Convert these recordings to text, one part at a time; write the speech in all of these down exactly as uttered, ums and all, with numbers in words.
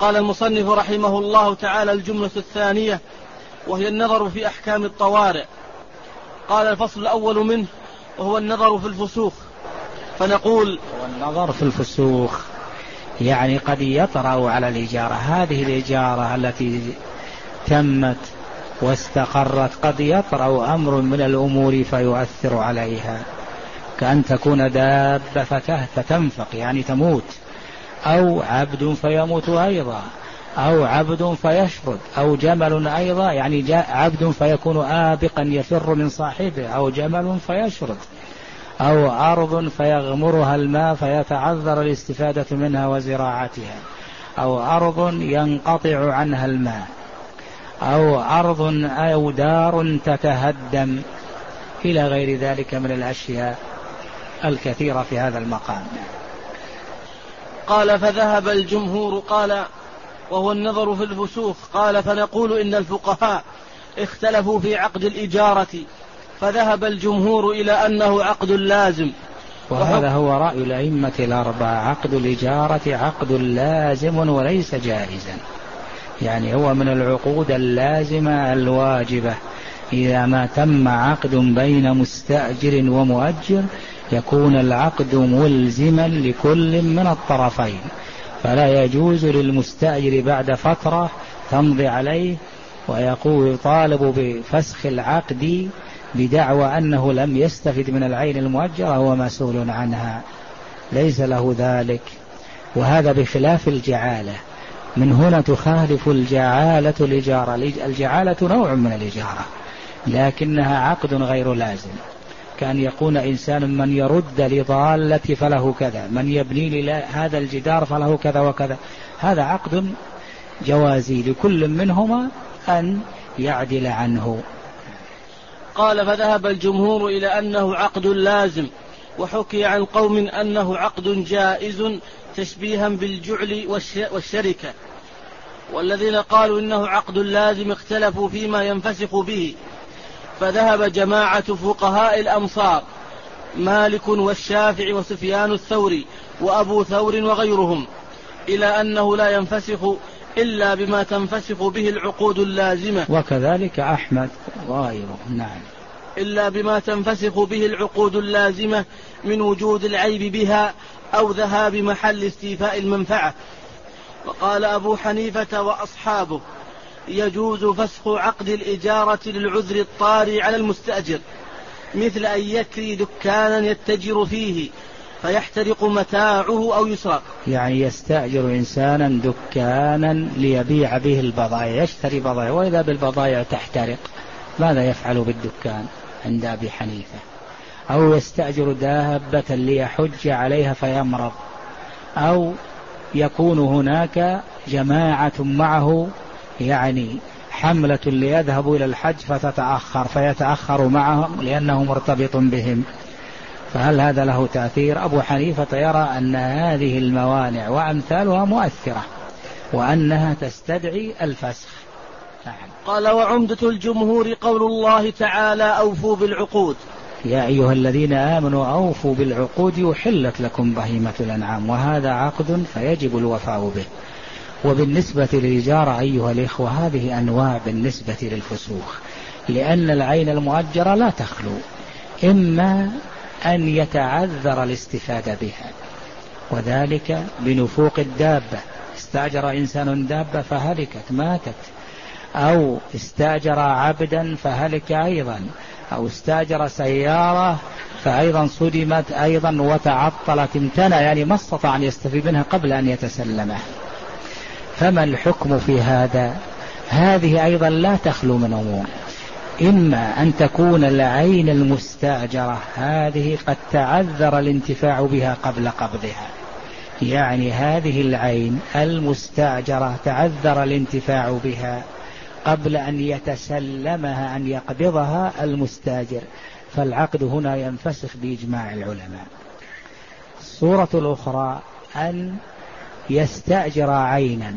قال المصنف رحمه الله تعالى: الجملة الثانية وهي النظر في أحكام الطوارئ. قال: الفصل الأول منه وهو النظر في الفسوخ. فنقول: والنظر في الفسوخ يعني قد يطرأ على الإجارة، هذه الإجارة التي تمت واستقرت قد يطرأ أمر من الأمور فيؤثر عليها، كأن تكون دابة فتنفق يعني تموت، أو عبد فيموت أيضا، أو عبد فيشرد، أو جمل أيضا يعني عبد فيكون آبقا يفر من صاحبه، أو جمل فيشرد، أو أرض فيغمرها الماء فيتعذر الاستفادة منها وزراعتها، أو أرض ينقطع عنها الماء، أو أرض أو دار تتهدم، إلى غير ذلك من الأشياء الكثيرة في هذا المقام. قال: فذهب الجمهور. قال: وهو النظر في الفسوخ. قال: فنقول إن الفقهاء اختلفوا في عقد الإجارة، فذهب الجمهور إلى أنه عقد لازم، وهذا هو رأي الأئمة الأربعة، عقد الإجارة عقد لازم وليس جائزا، يعني هو من العقود اللازمة الواجبة، إذا ما تم عقد بين مستأجر ومؤجر يكون العقد ملزما لكل من الطرفين، فلا يجوز للمستأجر بعد فترة تمضي عليه ويقول طالب بفسخ العقد بدعوى أنه لم يستفد من العين المؤجرة هو مسؤول عنها، ليس له ذلك. وهذا بخلاف الجعالة، من هنا تخالف الجعالة الإجارة. الجعالة نوع من الإجارة لكنها عقد غير لازم، كان يقول إنسان من يرد لضالة فله كذا، من يبني هذا الجدار فله كذا وكذا، هذا عقد جوازي لكل منهما أن يعدل عنه. قال: فذهب الجمهور إلى أنه عقد لازم، وحكي عن قوم أنه عقد جائز تشبيها بالجعل والشركة، والذين قالوا إنه عقد لازم اختلفوا فيما ينفسخ به. فذهب جماعة فقهاء الأمصار مالك والشافعي وسفيان الثوري وأبو ثور وغيرهم إلى أنه لا ينفسخ إلا بما تنفسخ به العقود اللازمة، وكذلك أحمد وغيره. نعم. إلا بما تنفسخ به العقود اللازمة من وجود العيب بها أو ذهاب محل استيفاء المنفعة. وقال أبو حنيفة وأصحابه: يجوز فسخ عقد الإجارة للعذر الطارئ على المستأجر، مثل أن يكري دكانا يتجر فيه فيحترق متاعه أو يسرق. يعني يستأجر إنسانا دكانا ليبيع به البضائع، يشتري بضائع، وإذا بالبضائع تحترق ماذا يفعل بالدكان عند أبي حنيفة؟ أو يستأجر دابة ليحج عليها فيمرض، أو يكون هناك جماعة معه يعني حملة ليذهبوا إلى الحج فتتأخر فيتأخر معهم لأنه مرتبط بهم، فهل هذا له تأثير؟ أبو حنيفة يرى أن هذه الموانع وأمثالها مؤثرة وأنها تستدعي الفسخ. نعم. قال: وعمدة الجمهور قول الله تعالى: أوفوا بالعقود. يا أيها الذين آمنوا أوفوا بالعقود يحلت لكم بهيمة الأنعام، وهذا عقد فيجب الوفاء به. وبالنسبة للإجارة أيها الإخوة هذه أنواع بالنسبة للفسوخ، لأن العين المؤجرة لا تخلو، إما أن يتعذر الاستفادة بها، وذلك بنفوق الدابة، استأجر إنسان دابة فهلكت ماتت، أو استأجر عبدا فهلك أيضا، أو استأجر سيارة فأيضا صدمت أيضا وتعطلت امتنع، يعني ما استطاع أن يستفيد منها قبل أن يتسلمه. فما الحكم في هذا؟ هذه أيضا لا تخلو من أمور، إما أن تكون العين المستأجرة هذه قد تعذر الانتفاع بها قبل قبضها، يعني هذه العين المستأجرة تعذر الانتفاع بها قبل أن يتسلمها أن يقبضها المستأجر، فالعقد هنا ينفسخ بإجماع العلماء. الصورة الأخرى أن يستأجر عينا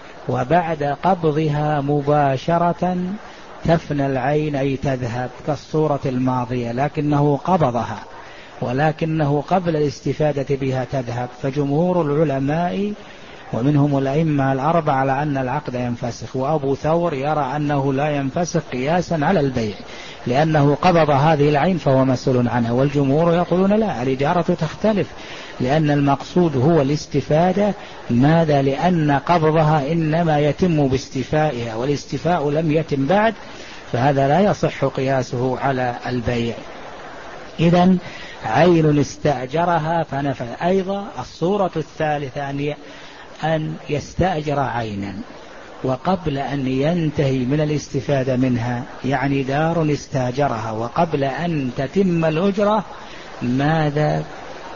وبعد قبضها مباشرة تفنى العين أي تذهب كالصورة الماضية، لكنه قبضها ولكنه قبل الاستفادة بها تذهب، فجمهور العلماء ومنهم الأئمة الأربعة على أن العقد ينفسخ، وأبو ثور يرى أنه لا ينفسخ قياسا على البيع لأنه قبض هذه العين فهو مسؤول عنها، والجمهور يقولون لا، الإجارة تختلف لأن المقصود هو الاستفادة. ماذا؟ لأن قبضها إنما يتم باستيفائها والاستيفاء لم يتم بعد، فهذا لا يصح قياسه على البيع. إذن عين استأجرها فنفذ. أيضا الصورة الثالثة أن يستأجر عينا وقبل أن ينتهي من الاستفادة منها، يعني دار استأجرها وقبل أن تتم الأجرة ماذا؟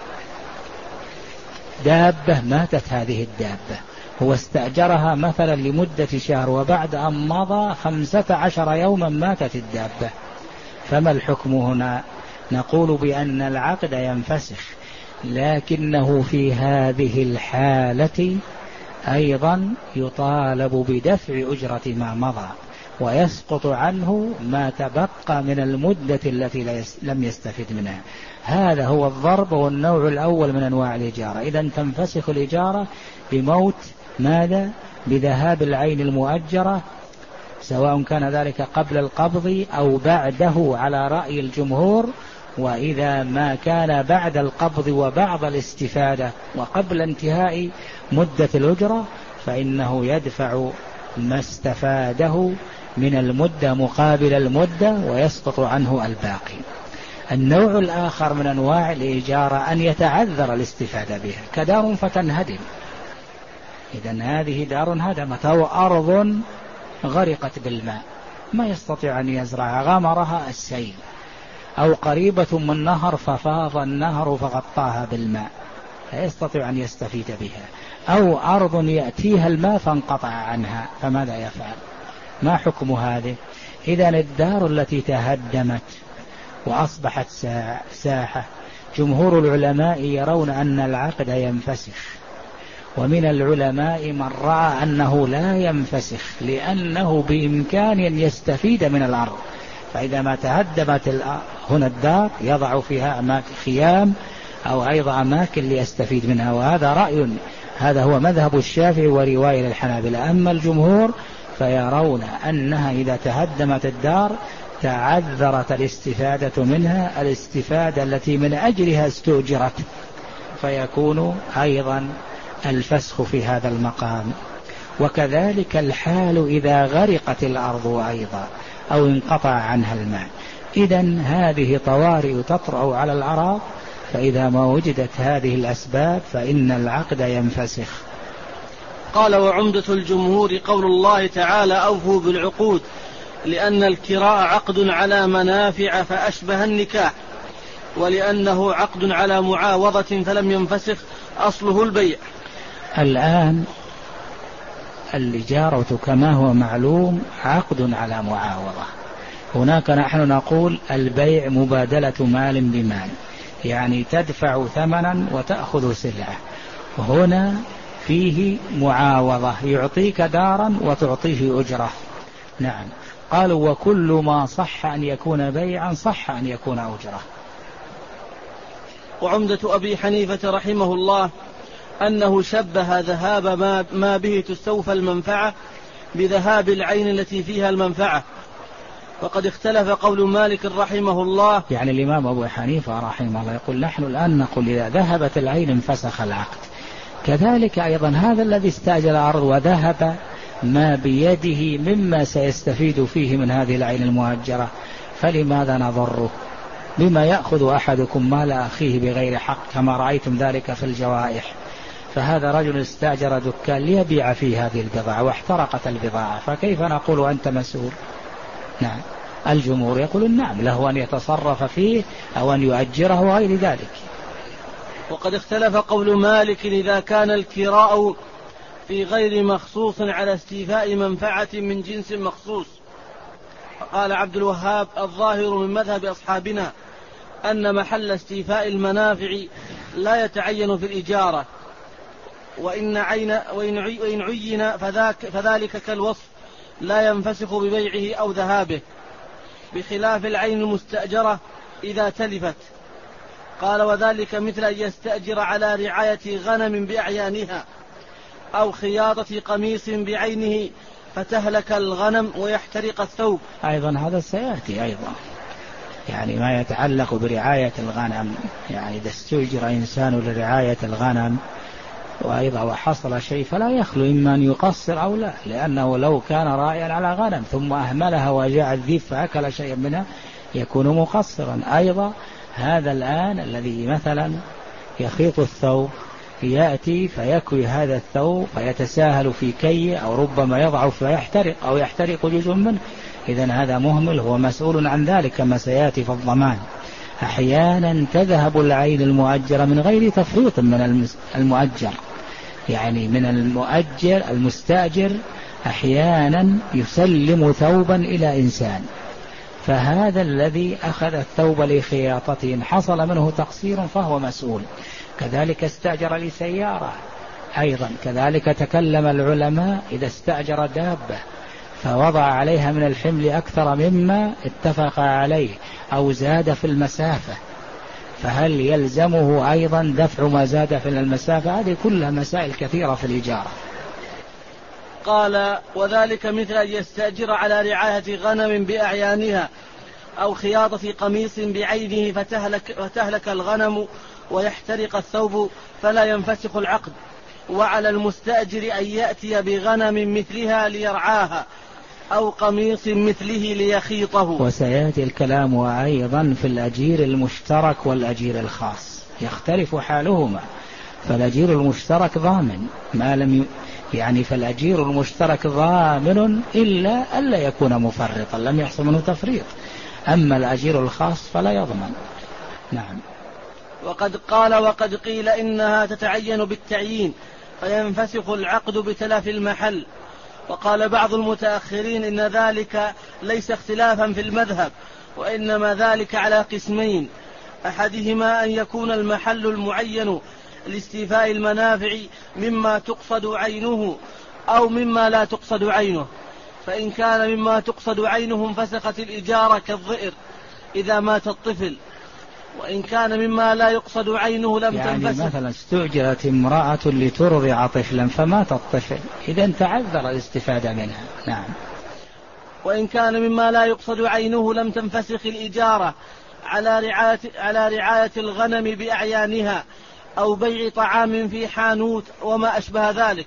دابة ماتت هذه الدابة، هو استأجرها مثلا لمدة شهر وبعد أن مضى خمسة عشر يوما ماتت الدابة، فما الحكم هنا؟ نقول بأن العقد ينفسخ، لكنه في هذه الحالة أيضا يطالب بدفع أجرة ما مضى ويسقط عنه ما تبقى من المدة التي لم يستفد منها. هذا هو الضرب والنوع الأول من أنواع الإجارة. إذن تنفسخ الإجارة بموت ماذا؟ بذهاب العين المؤجرة، سواء كان ذلك قبل القبض أو بعده على رأي الجمهور. وإذا ما كان بعد القبض وبعض الاستفادة وقبل انتهاء مدة الأجرة فإنه يدفع ما استفاده من المدة مقابل المدة ويسقط عنه الباقي. النوع الآخر من أنواع الإجارة أن يتعذر الاستفادة بها، كدار فتنهدم. إذن هذه دار هدمت أو أرض غرقت بالماء ما يستطيع أن يزرع، غمرها السيل، أو قريبة من نهر ففاض النهر فغطاها بالماء لا يستطيع أن يستفيد بها، أو أرض يأتيها الماء فانقطع عنها، فماذا يفعل؟ ما حكم هذه؟ إذن الدار التي تهدمت وأصبحت ساحة، جمهور العلماء يرون أن العقد ينفسخ، ومن العلماء من رأى أنه لا ينفسخ لأنه بإمكان أن يستفيد من الأرض، فإذا ما تهدمت هنا الدار يضع فيها خيام أو أيضا أماكن ليستفيد منها، وهذا رأي، هذا هو مذهب الشافعي ورواية للحنابلة. أما الجمهور فيرون أنها إذا تهدمت الدار تعذرت الاستفادة منها، الاستفادة التي من أجلها استؤجرت، فيكون أيضا الفسخ في هذا المقام. وكذلك الحال إذا غرقت الأرض أيضا أو انقطع عنها الماء. إذن هذه طوارئ تطرأ على الأعراض، فإذا ما وجدت هذه الأسباب فإن العقد ينفسخ. قال: وعمدة الجمهور قول الله تعالى: أوفوا بالعقود، لأن الكراء عقد على منافع فأشبه النكاح، ولأنه عقد على معاوضة فلم ينفسخ أصله البيع. الآن الإجارة كما هو معلوم عقد على معاوضة. هناك نحن نقول البيع مبادلة مال بمال، يعني تدفع ثمنا وتأخذ سلعة. هنا فيه معاوضة، يعطيك دارا وتعطيه أجرة. نعم، قالوا: وكل ما صح أن يكون بيعا صح أن يكون أجرة. وعمدة أبي حنيفة رحمه الله أنه شبه ذهاب ما, ما به تستوفى المنفعة بذهاب العين التي فيها المنفعة، وقد اختلف قول مالك رحمه الله. يعني الإمام أبو حنيفة رحمه الله يقول: نحن الآن نقول إذا ذهبت العين انفسخ العقد. كذلك أيضا هذا الذي استأجر الأرض وذهب ما بيده مما سيستفيد فيه من هذه العين المؤجرة، فلماذا نضره؟ بما يأخذ أحدكم مال أخيه بغير حق كما رأيتم ذلك في الجوائح. فهذا رجل استأجر دكان ليبيع فيه هذه البضاعة واحترقت البضاعة، فكيف نقول أنت مسؤول؟ نعم، الجمهور يقول نعم، له أن يتصرف فيه أو أن يؤجره وغير ذلك. وقد اختلف قول مالك إذا كان الكراء في غير مخصوص على استيفاء منفعة من جنس مخصوص. قال عبد الوهاب: الظاهر من مذهب أصحابنا أن محل استيفاء المنافع لا يتعين في الإجارة، وإن, عين وإن عين فذاك فذلك كالوصف لا ينفسخ ببيعه أو ذهابه، بخلاف العين المستأجرة إذا تلفت. قال: وذلك مثل أن يستأجر على رعاية غنم بأعيانها، أو خياطة قميص بعينه فتهلك الغنم ويحترق الثوب. أيضا هذا سيأتي أيضا، يعني ما يتعلق برعاية الغنم، يعني إذا استؤجر إنسان لرعاية الغنم وأيضا وحصل شيء فلا يخلو إما أن يقصر أو لا، لأنه لو كان راعيا على غنم ثم أهملها وجاء الذئب فأكل شيئا منها يكون مقصرا. أيضا هذا الآن الذي مثلا يخيط الثوب يأتي فيكوي هذا الثوب فيتساهل في كيه أو ربما يضعف فيحترق أو يحترق جزء منه، إذن هذا مهمل، هو مسؤول عن ذلك كما سيأتي في الضمان. أحيانا تذهب العين المؤجرة من غير تفريط من المؤجر، يعني من المؤجر المستأجر أحيانا يسلم ثوبا إلى إنسان، فهذا الذي أخذ الثوب لخياطته حصل منه تقصير فهو مسؤول. كذلك استأجر لسيارة أيضا، كذلك تكلم العلماء إذا استأجر دابة فوضع عليها من الحمل أكثر مما اتفق عليه أو زاد في المسافة، فهل يلزمه أيضا دفع ما زاد في المسافة؟ هذه كلها مسائل كثيرة في الإجارة. قال وذلك مثل أن يستأجر على رعاية غنم بأعيانها أو خياطة قميص بعينه فتهلك, فتهلك الغنم ويحترق الثوب فلا ينفسخ العقد، وعلى المستأجر أن يأتي بغنم مثلها ليرعاها أو قميص مثله ليخيطه. وسيأتي الكلام أيضا في الأجير المشترك والأجير الخاص، يختلف حالهما. فالأجير المشترك ضامن ما لم ي... يعني فالأجير المشترك ضامن إلا ألا يكون مفرطا لم يحصل منه تفريط، أما الأجير الخاص فلا يضمن. نعم. وقد قال وقد قيل إنها تتعين بالتعيين فينفسخ العقد بتلف المحل. وقال بعض المتأخرين إن ذلك ليس اختلافا في المذهب، وإنما ذلك على قسمين: أحدهما أن يكون المحل المعين لاستيفاء المنافع مما تقصد عينه أو مما لا تقصد عينه، فإن كان مما تقصد عينه انفسخت الإجارة كالظئر إذا مات الطفل، وإن كان مما لا يقصد عينه لم يعني تنفسخ. مثلا استؤجرت امرأة لترضع طفلا فمات الطفل، إذا تعذر الاستفادة منها. نعم. وإن كان مما لا يقصد عينه لم تنفسخ الإجارة على رعاية, على رعاية الغنم بأعيانها أو بيع طعام في حانوت وما أشبه ذلك.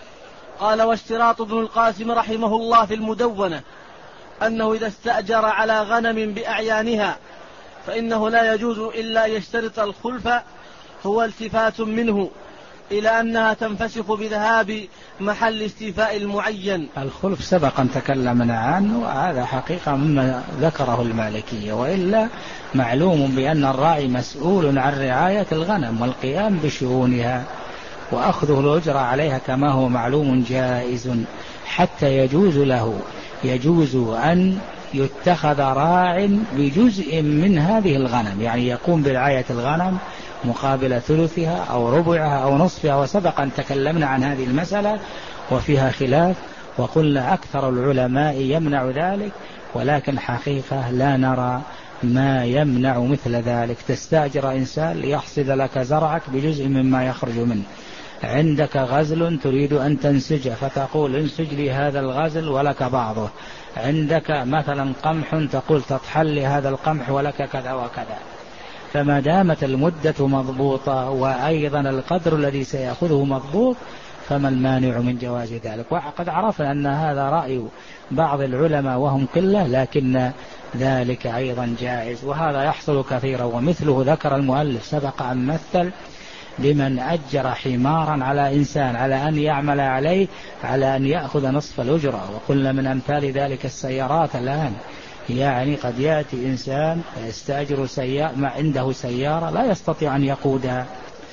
قال واشتراط ابن القاسم رحمه الله في المدونة أنه إذا استأجر على غنم بأعيانها فإنه لا يجوز إلا يشترط الخلف، هو التفات منه إلى أنها تنفسخ بذهاب محل استيفاء المعين. الخلف سبقا تكلمنا عنه، وهذا حقيقة مما ذكره المالكية، وإلا معلوم بأن الراعي مسؤول عن رعاية الغنم والقيام بشؤونها، وأخذه الأجرة عليها كما هو معلوم جائز، حتى يجوز له يجوز أن يتخذ راع بجزء من هذه الغنم، يعني يقوم برعاية الغنم مقابل ثلثها أو ربعها أو نصفها. وسبقا تكلمنا عن هذه المسألة وفيها خلاف، وقلنا أكثر العلماء يمنع ذلك، ولكن حقيقة لا نرى ما يمنع مثل ذلك. تستأجر إنسان ليحصد لك زرعك بجزء مما يخرج منه، عندك غزل تريد أن تنسجه فتقول انسج لي هذا الغزل ولك بعضه، عندك مثلا قمح تقول تطحل لي هذا القمح ولك كذا وكذا. فما دامت المدة مضبوطة وأيضا القدر الذي سيأخذه مضبوط فما المانع من جواز ذلك. وقد عرفنا أن هذا رأي بعض العلماء وهم قلة، لكن ذلك أيضا جائز، وهذا يحصل كثيرا. ومثله ذكر المؤلف سبق أن مثل لمن أجر حمارا على إنسان على أن يعمل عليه على أن يأخذ نصف الأجرة. وقلنا من أمثال ذلك السيارات الآن، يعني قد يأتي إنسان يستأجر سيارة ما عنده سيارة لا يستطيع أن يقودها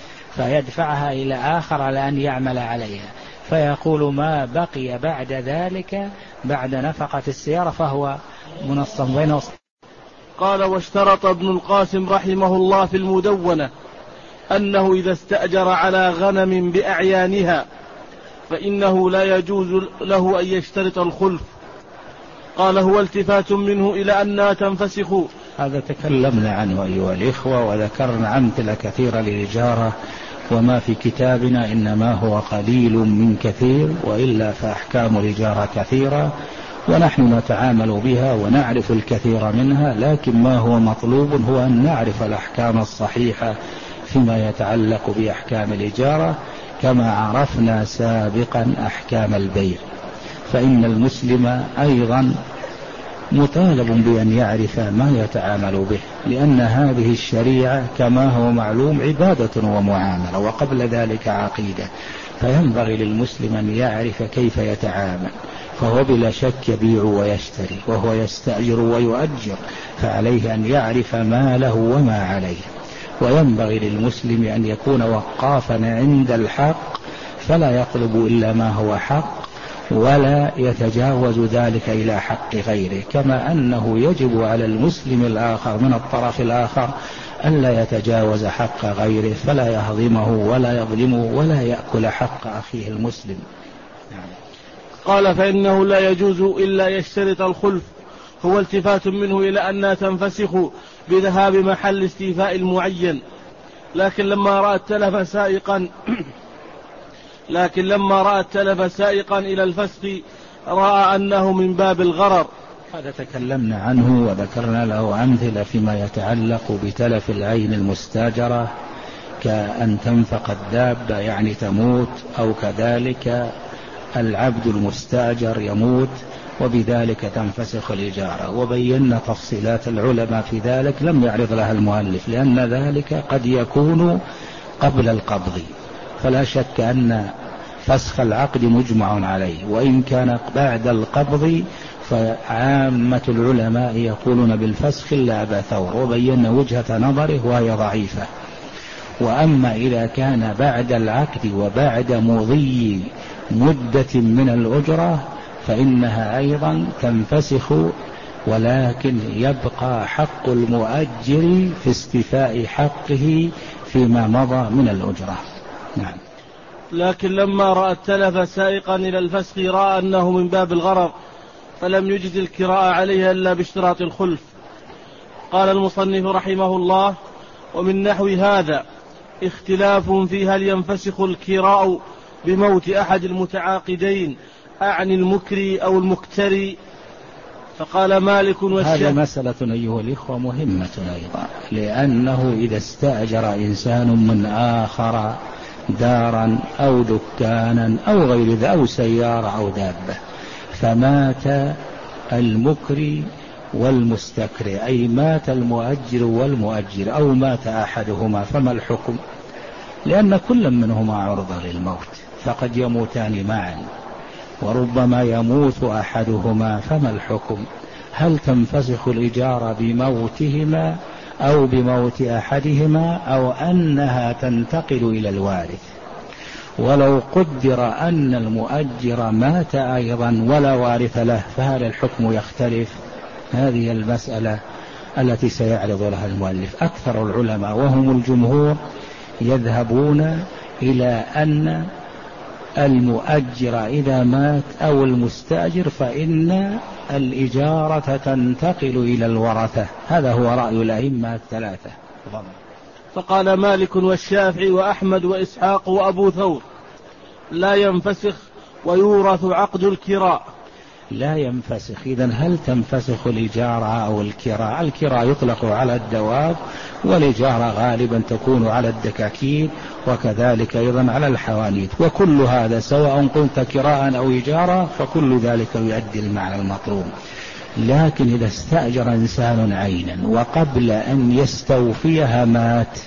فيدفعها إلى آخر على أن يعمل عليها، فيقول ما بقي بعد ذلك بعد نفقة السيارة فهو منصف بينه. قال واشترط ابن القاسم رحمه الله في المدونة أنه إذا استأجر على غنم بأعيانها فإنه لا يجوز له أن يشترط الخلف. قال هو التفات منه إلى أنها تنفسخ. هذا تكلمنا عنه أيها الإخوة، وذكرنا أمثلة كثيرة للإجارة وما في كتابنا إنما هو قليل من كثير، وإلا فأحكام الإجارة كثيرة ونحن نتعامل بها ونعرف الكثير منها، لكن ما هو مطلوب هو أن نعرف الأحكام الصحيحة فيما يتعلق بأحكام الإجارة كما عرفنا سابقا أحكام البيع. فإن المسلم أيضا مطالب بأن يعرف ما يتعامل به، لأن هذه الشريعة كما هو معلوم عبادة ومعاملة، وقبل ذلك عقيدة، فينبغي للمسلم أن يعرف كيف يتعامل. فهو بلا شك يبيع ويشتري، وهو يستأجر ويؤجر، فعليه أن يعرف ما له وما عليه. وينبغي للمسلم أن يكون وقافا عند الحق، فلا يطلب إلا ما هو حق، ولا يتجاوز ذلك إلى حق غيره، كما أنه يجب على المسلم الآخر من الطرف الآخر ألا يتجاوز حق غيره، فلا يهضمه ولا يظلمه ولا يأكل حق أخيه المسلم. يعني قال: فإنه لا يجوز إلا يشترط الخلف، هو التفات منه إلى أنها تنفسخ بذهاب محل استيفاء المعين، لكن لما رأى التلف سائقا لكن لما رأى التلف سائقا إلى الفسق رأى أنه من باب الغرر. هذا تكلمنا عنه وذكرنا له أمثلة فيما يتعلق بتلف العين المستاجرة، كأن تنفق الدابة يعني تموت، أو كذلك العبد المستاجر يموت وبذلك تنفسخ الإجارة، وبينا تفصيلات العلماء في ذلك لم يعرض لها المؤلف، لأن ذلك قد يكون قبل القبض، فلا شك أن فسخ العقد مجمع عليه، وإن كان بعد القبض فعامة العلماء يقولون بالفسخ إلا أبا ثور، وبينا وجهة نظره وهي ضعيفة. وأما إذا كان بعد العقد وبعد مضي مدة من الأجرة فإنها أيضا تنفسخ، ولكن يبقى حق المؤجر في استيفاء حقه فيما مضى من الأجرة. نعم. لكن لما رأى التلف سائقا إلى الفسخ رأى أنه من باب الغرر، فلم يجد الكراء عليها إلا باشتراط الخلف. قال المصنف رحمه الله: ومن نحو هذا اختلاف في هل ينفسخ الكراء بموت أحد المتعاقدين أعني المكري أو المكتري. فقال مالك والشافعي. هذا مسألة أيها الإخوة مهمة أيضا، لأنه إذا استأجر إنسان من آخر دارا أو دكانا أو غير ذا أو سيارة أو دابة، فمات المكري والمستكري، أي مات المؤجر والمؤجر أو مات أحدهما، فما الحكم؟ لأن كل منهما عرضة للموت، فقد يموتان معا، وربما يموت أحدهما، فما الحكم؟ هل تنفسخ الإجارة بموتهما أو بموت أحدهما، أو أنها تنتقل إلى الوارث؟ ولو قدر أن المؤجر مات أيضا ولا وارث له، فهل الحكم يختلف؟ هذه المسألة التي سيعرض لها المؤلف. أكثر العلماء وهم الجمهور يذهبون إلى أن المؤجر إذا مات أو المستأجر فإن الإجارة تنتقل إلى الورثة. هذا هو رأي الأئمة الثلاثة. فقال مالك والشافعي وأحمد وإسحاق وأبو ثور: لا ينفسخ ويورث عقد الكراء. لا ينفسخ. إذن هل تنفسخ الإجارة أو الكراء؟ الكراء يطلق على الدواب، والإجارة غالبا تكون على الدكاكين، وكذلك أيضا على الحوانيت، وكل هذا سواء قلت كراء أو إجارة فكل ذلك يؤدي المعنى المطلوب. لكن إذا استأجر إنسان عينا وقبل أن يستوفيها مات،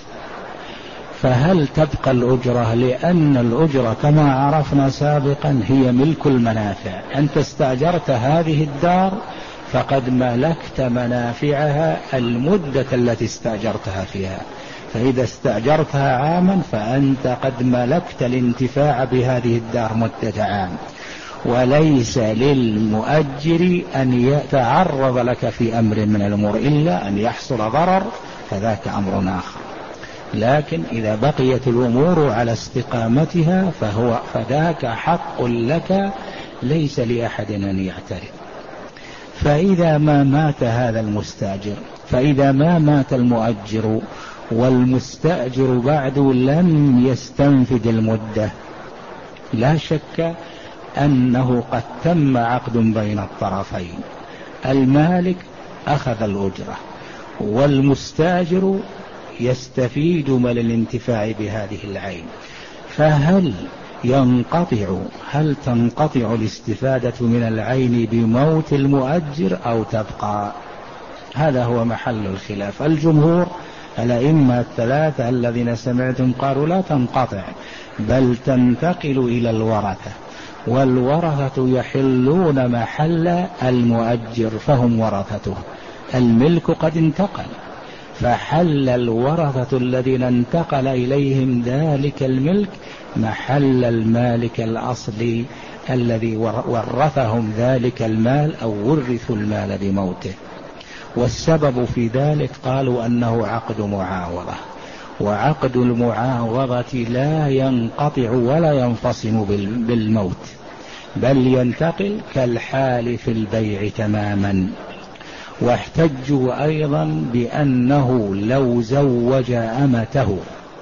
فهل تبقى الأجرة؟ لأن الأجرة كما عرفنا سابقا هي ملك المنافع. أنت استأجرت هذه الدار فقد ملكت منافعها المدة التي استأجرتها فيها، فإذا استأجرتها عاما فأنت قد ملكت الانتفاع بهذه الدار مدة عام، وليس للمؤجر أن يتعرض لك في أمر من الأمور إلا أن يحصل ضرر، فذاك أمر آخر. لكن إذا بقيت الأمور على استقامتها فهو فذاك حق لك ليس لأحد أن يعترض. فإذا ما مات هذا المستأجر، فإذا ما مات المؤجر والمستأجر بعد لم يستنفد المدة. لا شك أنه قد تم عقد بين الطرفين، المالك أخذ الأجرة والمستأجر يستفيد من الانتفاع بهذه العين، فهل ينقطع هل تنقطع الاستفادة من العين بموت المؤجر أو تبقى؟ هذا هو محل الخلاف. الجمهور الأئمة الثلاثة الذين سمعتم قالوا لا تنقطع بل تنتقل إلى الورثة، والورثة يحلون محل المؤجر فهم ورثته. الملك قد انتقل، فحل الورثة الذين انتقل إليهم ذلك الملك محل المالك الأصلي الذي ورثهم ذلك المال أو ورثوا المال بموته. والسبب في ذلك قالوا أنه عقد معاوضة، وعقد المعاوضة لا ينقطع ولا ينفصم بالموت، بل ينتقل كالحال في البيع تماما. واحتجوا أيضا بأنه لو زوج أمته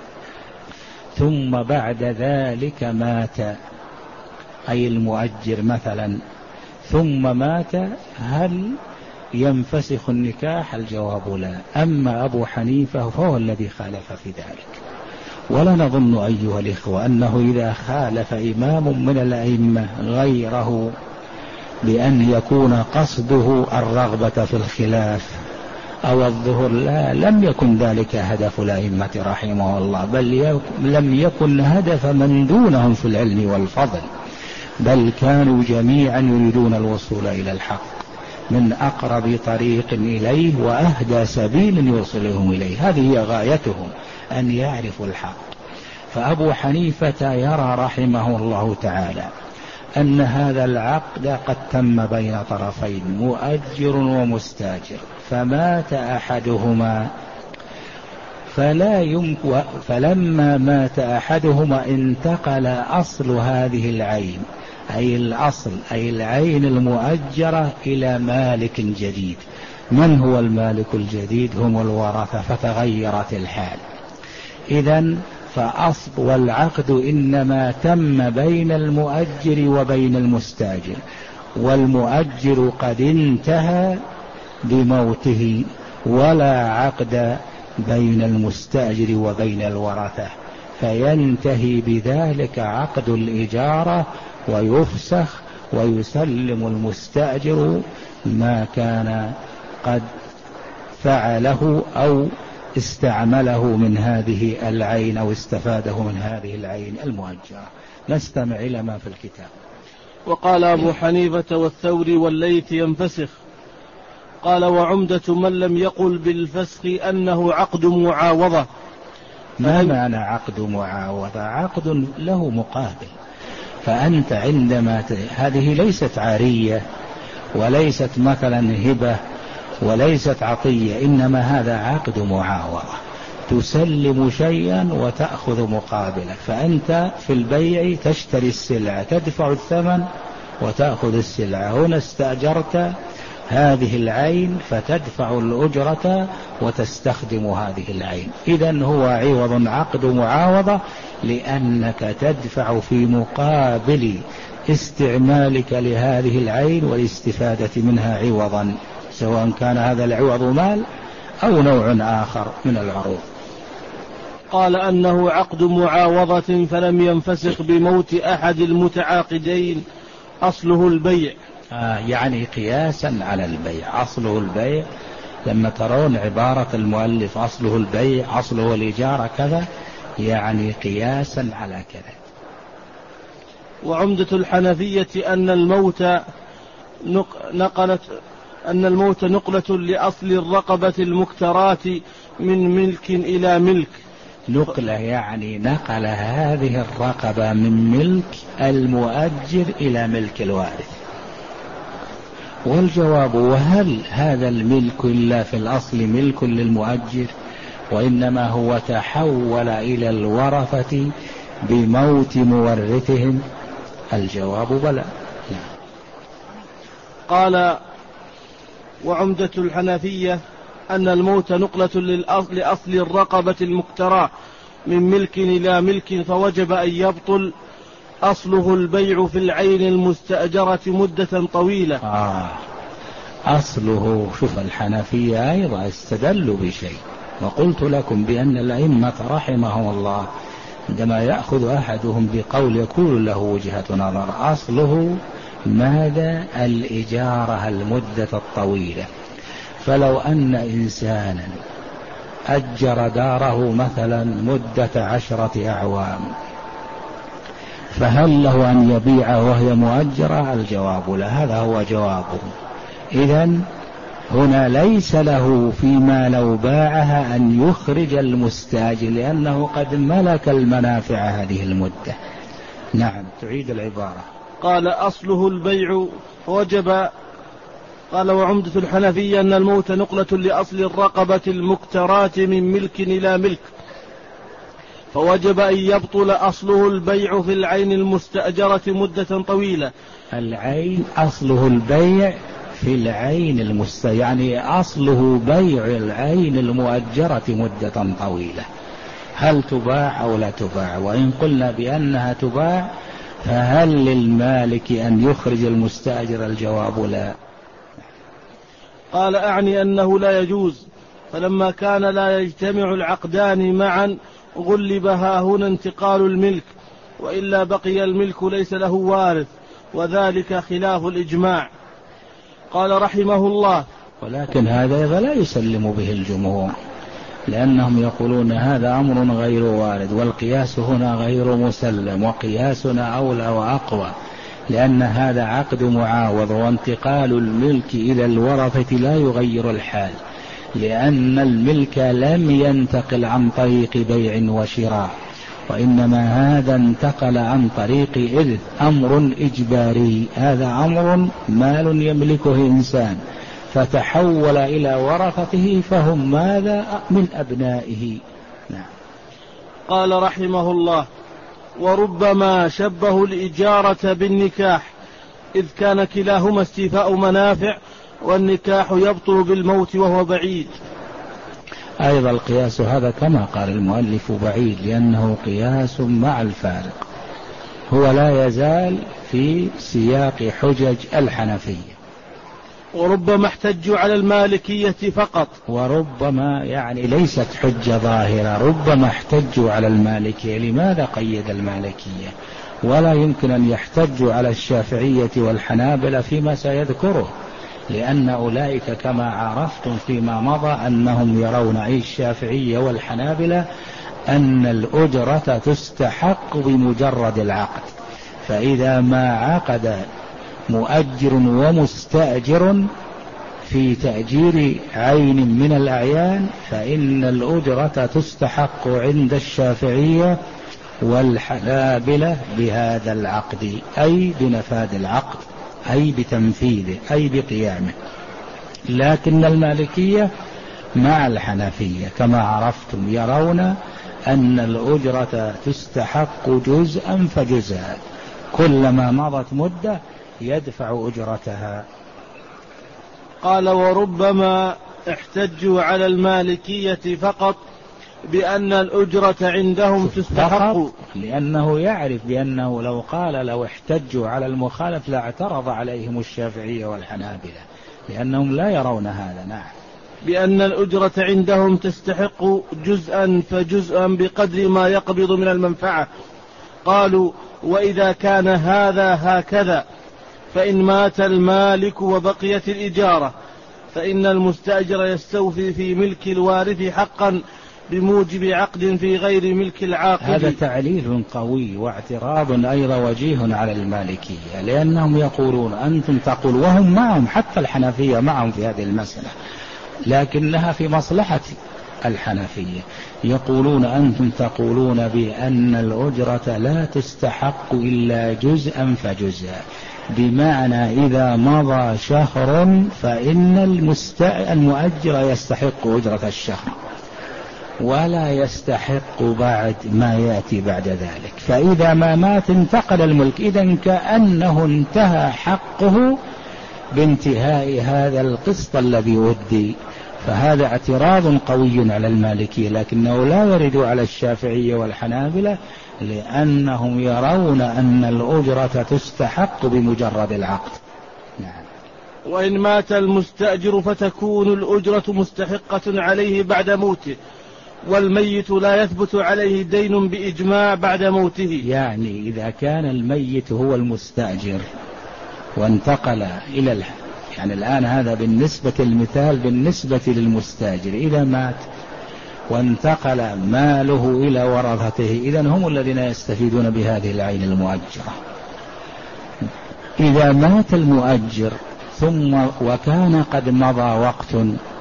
ثم بعد ذلك مات، أي المؤجر مثلا ثم مات، هل ينفسخ النكاح؟ الجواب لا. أما أبو حنيفة فهو الذي خالف في ذلك. ولا نظن أيها الإخوة أنه إذا خالف إمام من الأئمة غيره بأن يكون قصده الرغبة في الخلاف أو الظهور، لا، لم يكن ذلك هدف الأئمة رحمه الله، بل لم يكن هدف من دونهم في العلم والفضل، بل كانوا جميعا يريدون الوصول إلى الحق من أقرب طريق إليه وأهدى سبيل يوصلهم إليه. هذه هي غايتهم، أن يعرفوا الحق. فأبو حنيفة يرى رحمه الله تعالى أن هذا العقد قد تم بين طرفين مؤجر ومستاجر، فمات أحدهما فلا يمكن، فلما مات أحدهما انتقل أصل هذه العين، أي الأصل أي العين المؤجرة، إلى مالك جديد. من هو المالك الجديد؟ هم الورثة، فتغيرت الحال. إذن فأصل والعقد إنما تم بين المؤجر وبين المستاجر، والمؤجر قد انتهى بموته، ولا عقد بين المستأجر وبين الورثة، فينتهي بذلك عقد الإجارة ويفسخ، ويسلم المستأجر ما كان قد فعله أو استعمله من هذه العين أو استفاده من هذه العين المؤجرة. نستمع إلى ما في الكتاب. وقال أبو حنيفة والثوري والليث ينفسخ. قال وعمدة من لم يقل بالفسخ أنه عقد معاوضة. ما معنى عقد معاوضة؟ عقد له مقابل. فأنت عندما ت... هذه ليست عارية وليست مثلا هبة وليست عطية، إنما هذا عقد معاوضة، تسلم شيئا وتأخذ مقابله. فأنت في البيع تشتري السلعة، تدفع الثمن وتأخذ السلعة. هنا استأجرت هذه العين فتدفع الأجرة وتستخدم هذه العين. إذن هو عوض عقد معاوضة، لأنك تدفع في مقابل استعمالك لهذه العين والاستفادة منها عوضا، سواء كان هذا العوض مال أو نوع آخر من العروض. قال أنه عقد معاوضة فلم ينفسخ بموت أحد المتعاقدين، أصله البيع. آه يعني قياسا على البيع، أصله البيع. لما ترون عبارة المؤلف أصله البيع أصله الإجارة كذا، يعني قياسا على كذا. وعمدة الحنفية أن الموت نقلت أن الموت نقلة لأصل الرقبة المكترات من ملك إلى ملك. نقلة يعني نقل هذه الرقبة من ملك المؤجر إلى ملك الوارث. والجواب وهل هذا الملك إلا في الأصل ملك للمؤجر، وإنما هو تحول إلى الورثة بموت مورثهم؟ الجواب بلى. قال وعمدة الحنفية أن الموت نقلة لأصل الرقبة المكترى من ملك إلى ملك، فوجب أن يبطل أصله البيع في العين المستأجرة مدة طويلة. آه أصله، شوف الحنفية أيضا استدلوا بشيء، وقلت لكم بأن الأئمة رحمهم الله عندما يأخذ أحدهم بقول يكون له وجهة نظر، أصله ماذا؟ الإجارة المدة الطويلة. فلو أن إنسانا أجر داره مثلا مدة عشرة أعوام، فهل له أن يبيعه وهي مؤجرة؟ الجواب لا، هذا هو جوابه. إذن هنا ليس له فيما لو باعها أن يخرج المستأجر، لأنه قد ملك المنافع هذه المدة. نعم، تعيد العبارة. قال أصله البيع وجب. قال وعمدة الحنفية أن الموت نقلة لأصل الرقبة المكتراة من ملك إلى ملك، فوجب أن يبطل أصله البيع في العين المستأجرة مدة طويلة. العين أصله البيع في العين المستأجرة، يعني أصله بيع العين المؤجرة مدة طويلة. هل تباع أو لا تباع؟ وإن قلنا بأنها تباع فهل للمالك أن يخرج المستأجر؟ الجواب لا. قال أعني أنه لا يجوز، فلما كان لا يجتمع العقدان معا غلب ها هنا انتقال الملك، وإلا بقي الملك ليس له وارث، وذلك خلاف الإجماع. قال رحمه الله: ولكن هذا لا يسلم به الجمهور، لأنهم يقولون هذا أمر غير وارد، والقياس هنا غير مسلم، وقياسنا أولى وأقوى، لأن هذا عقد معاوض، وانتقال الملك إلى الورثة لا يغير الحال، لأن الملك لم ينتقل عن طريق بيع وشراء، وإنما هذا انتقل عن طريق إرث، أمر إجباري. هذا أمر مال يملكه إنسان فتحول إلى ورثته، فهم ماذا؟ من أبنائه. نعم. قال رحمه الله: وربما شبه الإجارة بالنكاح، إذ كان كلاهما استيفاء منافع، والنكاح يبطل بالموت وهو بعيد. أيضا القياس هذا كما قال المؤلف بعيد، لأنه قياس مع الفارق، هو لا يزال في سياق حجج الحنفية. وربما احتجوا على المالكية فقط. وربما يعني ليست حجة ظاهرة، ربما احتجوا على المالكية. لماذا قيد المالكية؟ ولا يمكن أن يحتجوا على الشافعية والحنابلة فيما سيذكره، لأن أولئك كما عرفتم فيما مضى أنهم يرون أي الشافعية والحنابلة أن الأجرة تستحق بمجرد العقد، فإذا ما عقد مؤجر ومستأجر في تأجير عين من الأعيان فإن الأجرة تستحق عند الشافعية والحنابلة بهذا العقد، أي بنفاذ العقد، أي بتنفيذه، أي بقيامه. لكن المالكية مع الحنفية كما عرفتم يرون أن الأجرة تستحق جزءا فجزءا، كلما مضت مدة يدفع أجرتها. قال: وربما احتجوا على المالكية فقط بأن الأجرة عندهم تستحق، لأنه يعرف بأنه لو قال لو احتجوا على المخالف لاعترض عليهم الشافعية والحنابلة، لأنهم لا يرون هذا. نعم. بأن الأجرة عندهم تستحق جزءا فجزءا بقدر ما يقبض من المنفعة. قالوا: وإذا كان هذا هكذا فإن مات المالك وبقيت الإجارة فإن المستأجر يستوفي في ملك الوارث حقا بموجب عقد في غير ملك العاقل. هذا تعليل قوي واعتراض أيضا وجيه على المالكية، لأنهم يقولون أنتم تقول، وهم معهم حتى الحنفية معهم في هذه المسألة، لكنها في مصلحة الحنفية، يقولون أنتم تقولون بأن الأجرة لا تستحق إلا جزءا فجزءا، بمعنى إذا مضى شهر فإن المؤجر يستحق أجرة الشهر ولا يستحق بعد ما يأتي بعد ذلك، فإذا ما مات انتقل الملك، إذن كأنه انتهى حقه بانتهاء هذا القسط الذي ودي، فهذا اعتراض قوي على المالكية، لكنه لا يرد على الشافعية والحنابلة، لأنهم يرون أن الأجرة تستحق بمجرد العقد. نعم. وإن مات المستأجر فتكون الأجرة مستحقة عليه بعد موته، والميت لا يثبت عليه دين بإجماع بعد موته. يعني إذا كان الميت هو المستأجر وانتقل إلى الح... يعني الآن هذا بالنسبة المثال بالنسبة للمستأجر، إذا مات وانتقل ماله إلى ورثته، إذن هم الذين يستفيدون بهذه العين المؤجرة. إذا مات المؤجر ثم وكان قد مضى وقت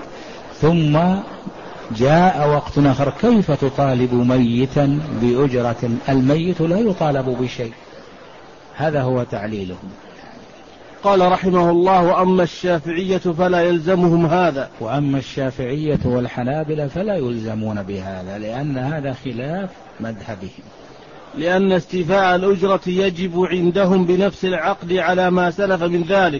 ثم جاء وقت آخر، كيف تطالب ميتا بأجرة؟ الميت لا يطالب بشيء. هذا هو تعليله. قال رحمه الله: وأما الشافعية فلا يلزمهم هذا. وأما الشافعية والحنابلة فلا يلزمون بهذا، لأن هذا خلاف مذهبهم، لأن استيفاء الأجرة يجب عندهم بنفس العقد على ما سلف من ذلك.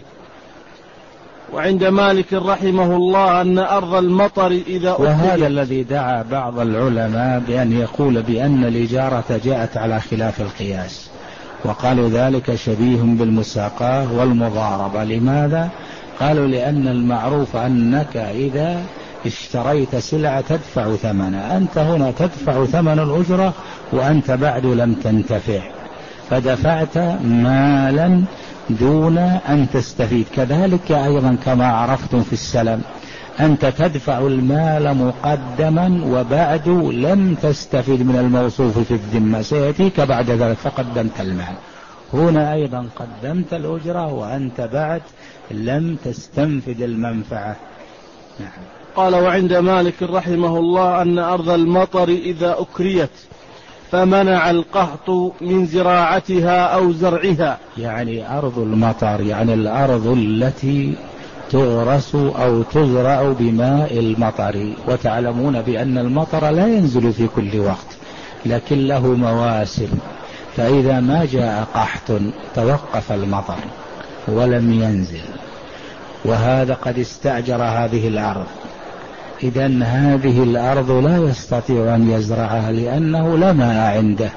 وعند مالك رحمه الله أن أرض المطر إذا أخذت. وهذا الذي دعا بعض العلماء بأن يقول بأن الإجارة جاءت على خلاف القياس، وقالوا ذلك شبيه بالمساقاة والمضاربة. لماذا؟ قالوا لأن المعروف أنك إذا اشتريت سلعة تدفع ثمنها، أنت هنا تدفع ثمن الأجرة وأنت بعد لم تنتفع، فدفعت مالا دون أن تستفيد. كذلك أيضا كما عرفتم في السلم، أنت تدفع المال مقدما وبعد لم تستفيد من الموصوف في الذمة، سيأتيك بعد ذلك فقدمت المال. هنا أيضا قدمت الأجرة وأنت بعد لم تستنفد المنفعة. نعم. قال: وعند مالك رحمه الله أن أرض المطر إذا أكريت فمنع القحط من زراعتها أو زرعها. يعني أرض المطر يعني الأرض التي تغرس أو تزرع بماء المطر، وتعلمون بأن المطر لا ينزل في كل وقت لكن له مواسم، فإذا ما جاء قحط توقف المطر ولم ينزل، وهذا قد استأجر هذه الأرض، إذن هذه الأرض لا يستطيع أن يزرعها لأنه لا ماء عنده،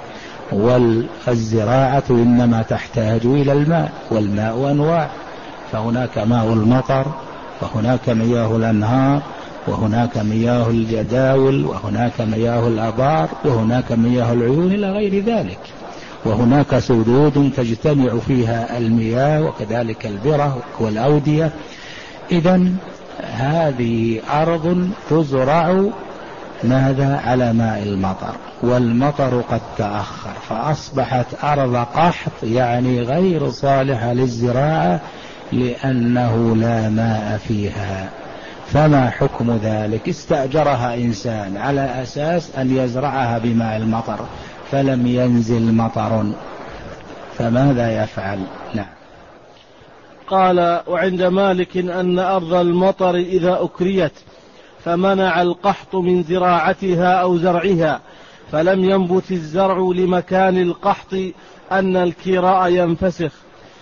والزراعة إنما تحتاج إلى الماء، والماء أنواع، فهناك ماء المطر وهناك مياه الأنهار وهناك مياه الجداول وهناك مياه الآبار وهناك مياه العيون إلى غير ذلك، وهناك سدود تجتمع فيها المياه وكذلك البرة والأودية. إذن هذه أرض تزرع ماذا؟ على ماء المطر، والمطر قد تأخر فأصبحت أرض قحط، يعني غير صالحة للزراعة لأنه لا ماء فيها. فما حكم ذلك؟ استأجرها إنسان على أساس أن يزرعها بماء المطر فلم ينزل مطر، فماذا يفعل؟ نعم. قال: وعند مالك أن أرض المطر إذا أكريت فمنع القحط من زراعتها أو زرعها فلم ينبت الزرع لمكان القحط أن الكراء ينفسخ.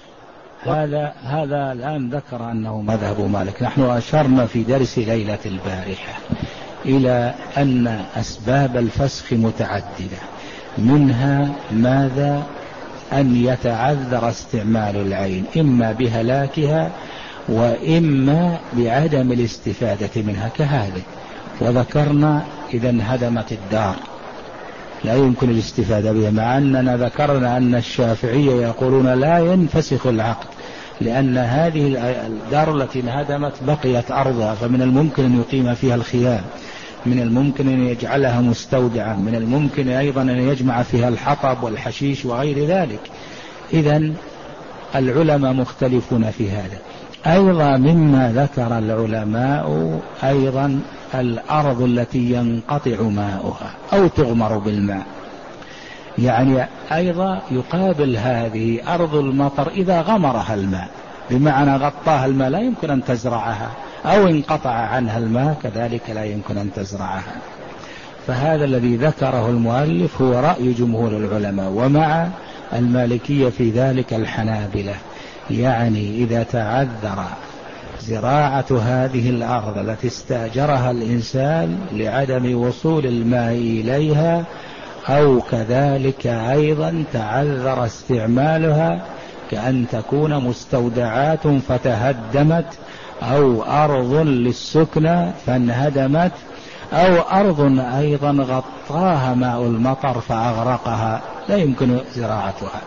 هذا هذا الآن ذكر أنه مذهب مالك. نحن أشرنا في درس ليلة البارحة إلى أن أسباب الفسخ متعددة، منها ماذا؟ أن يتعذر استعمال العين، إما بهلاكها وإما بعدم الاستفادة منها كهذه. وذكرنا إذا انهدمت الدار لا يمكن الاستفادة بها، مع أننا ذكرنا أن الشافعية يقولون لا ينفسخ العقد، لأن هذه الدار التي انهدمت بقيت أرضها، فمن الممكن أن يقيم فيها الخيام، من الممكن أن يجعلها مستودعا، من الممكن أيضا أن يجمع فيها الحطب والحشيش وغير ذلك. إذن العلماء مختلفون في هذا. أيضا مما ذكر العلماء أيضا الأرض التي ينقطع ماؤها أو تغمر بالماء، يعني أيضا يقابل هذه أرض المطر إذا غمرها الماء، بمعنى غطاها الماء لا يمكن أن تزرعها، أو انقطع عنها الماء كذلك لا يمكن أن تزرعها. فهذا الذي ذكره المؤلف هو رأي جمهور العلماء، ومع المالكية في ذلك الحنابلة، يعني إذا تعذر زراعة هذه الأرض التي استأجرها الإنسان لعدم وصول الماء إليها، أو كذلك أيضا تعذر استعمالها كأن تكون مستودعات فتهدمت، أو أرض للسكنى فانهدمت، أو أرض أيضا غطاها ماء المطر فأغرقها، لا يمكن زراعتها.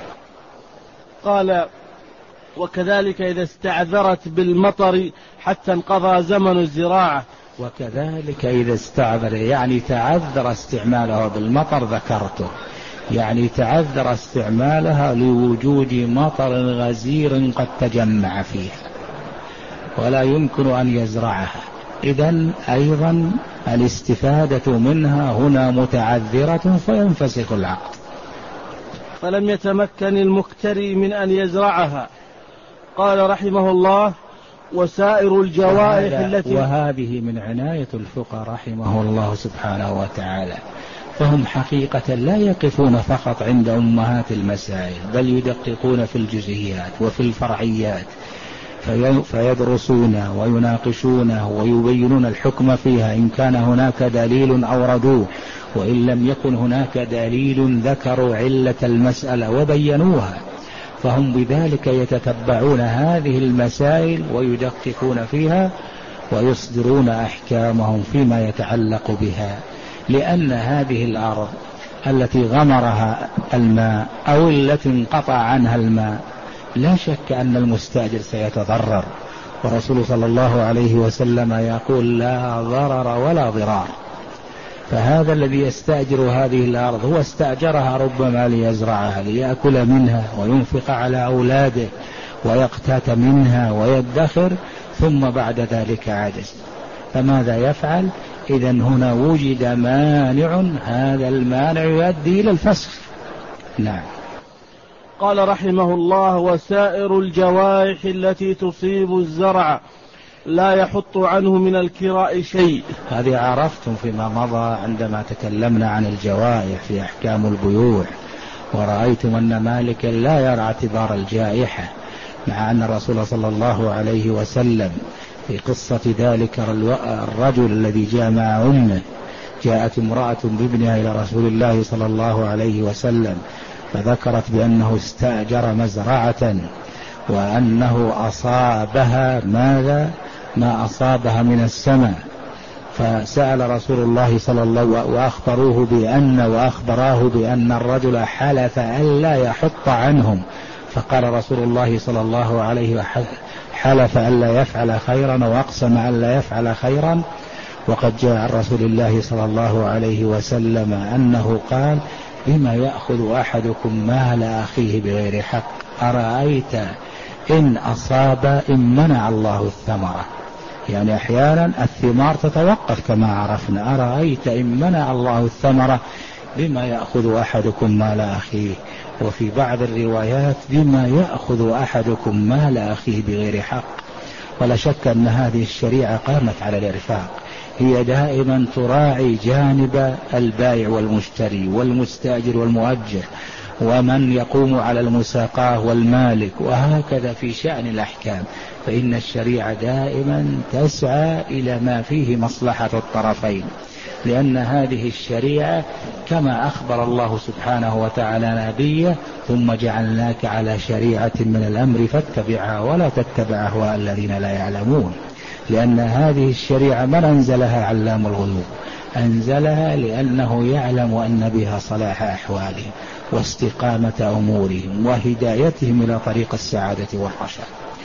قال: وكذلك إذا استعذرت بالمطر حتى انقضى زمن الزراعة. وكذلك إذا استعذر يعني تعذر استعمالها بالمطر ذكرته، يعني تعذر استعمالها لوجود مطر غزير قد تجمع فيها ولا يمكن أن يزرعها، إذن أيضا الاستفادة منها هنا متعذرة فينفسخ العقد. فلم يتمكن المكتري من أن يزرعها. قال رحمه الله: وسائر الجوائح التي وهذه من عناية الفقهاء رحمه الله سبحانه وتعالى، فهم حقيقة لا يقفون فقط عند أمهات المسائل، بل يدققون في الجزئيات وفي الفرعيات، فيدرسون ويناقشون ويبينون الحكم فيها، إن كان هناك دليل أوردوه، وإن لم يكن هناك دليل ذكروا علة المسألة وبينوها. فهم بذلك يتتبعون هذه المسائل ويدققون فيها ويصدرون أحكامهم فيما يتعلق بها، لأن هذه الأرض التي غمرها الماء أو التي انقطع عنها الماء لا شك أن المستأجر سيتضرر، ورسول صلى الله عليه وسلم يقول: لا ضرر ولا ضرار. فهذا الذي يستأجر هذه الأرض هو استأجرها ربما ليزرعها ليأكل منها وينفق على أولاده ويقتات منها ويدخر، ثم بعد ذلك عجز، فماذا يفعل؟ إذن هنا وجد مانع، هذا المانع يؤدي إلى الفسخ. نعم. قال رحمه الله: وسائر الجوائح التي تصيب الزرع لا يحط عنه من الكراء شيء. هذه عرفتم فيما مضى عندما تكلمنا عن الجوائح في أحكام البيوع، ورأيتم أن مالك لا يرى اعتبار الجائحة، مع أن الرسول صلى الله عليه وسلم في قصة ذلك الرجل الذي جاء مع أمه، جاءت امرأة بابنها إلى رسول الله صلى الله عليه وسلم فذكرت بأنه استأجر مزرعة وأنه أصابها ماذا؟ ما أصابها من السماء، فسأل رسول الله صلى الله عليه وسلم وأخبروه بأن وأخبراه بأن الرجل حلف ألا يحط عنهم، فقال رسول الله صلى الله عليه وسلم: حلف ألا يفعل خيرا وأقسم ألا يفعل خيرا. وقد جاء عن رسول الله صلى الله عليه وسلم أنه قال: بما يأخذ أحدكم مال أخيه بغير حق، أرأيت إن أصاب إن منع الله الثمرة، يعني أحيانا الثمار تتوقف كما عرفنا، أرأيت إن منع الله الثمرة بما يأخذ أحدكم مال أخيه، وفي بعض الروايات بما يأخذ أحدكم مال أخيه بغير حق. ولا شك أن هذه الشريعة قامت على الإرفاق، هي دائما تراعي جانب البائع والمشتري والمستأجر والمؤجر ومن يقوم على المساقاه والمالك، وهكذا في شأن الأحكام، فإن الشريعة دائما تسعى إلى ما فيه مصلحة الطرفين، لأن هذه الشريعة كما أخبر الله سبحانه وتعالى نبيه: ثم جعلناك على شريعة من الأمر فاتبعها ولا تتبع أهواء الذين لا يعلمون. لأن هذه الشريعة من أنزلها علام الغيوب، أنزلها لأنه يعلم أن بها صلاح أحوالهم واستقامة أمورهم وهدايتهم إلى طريق السعادة والرشاد،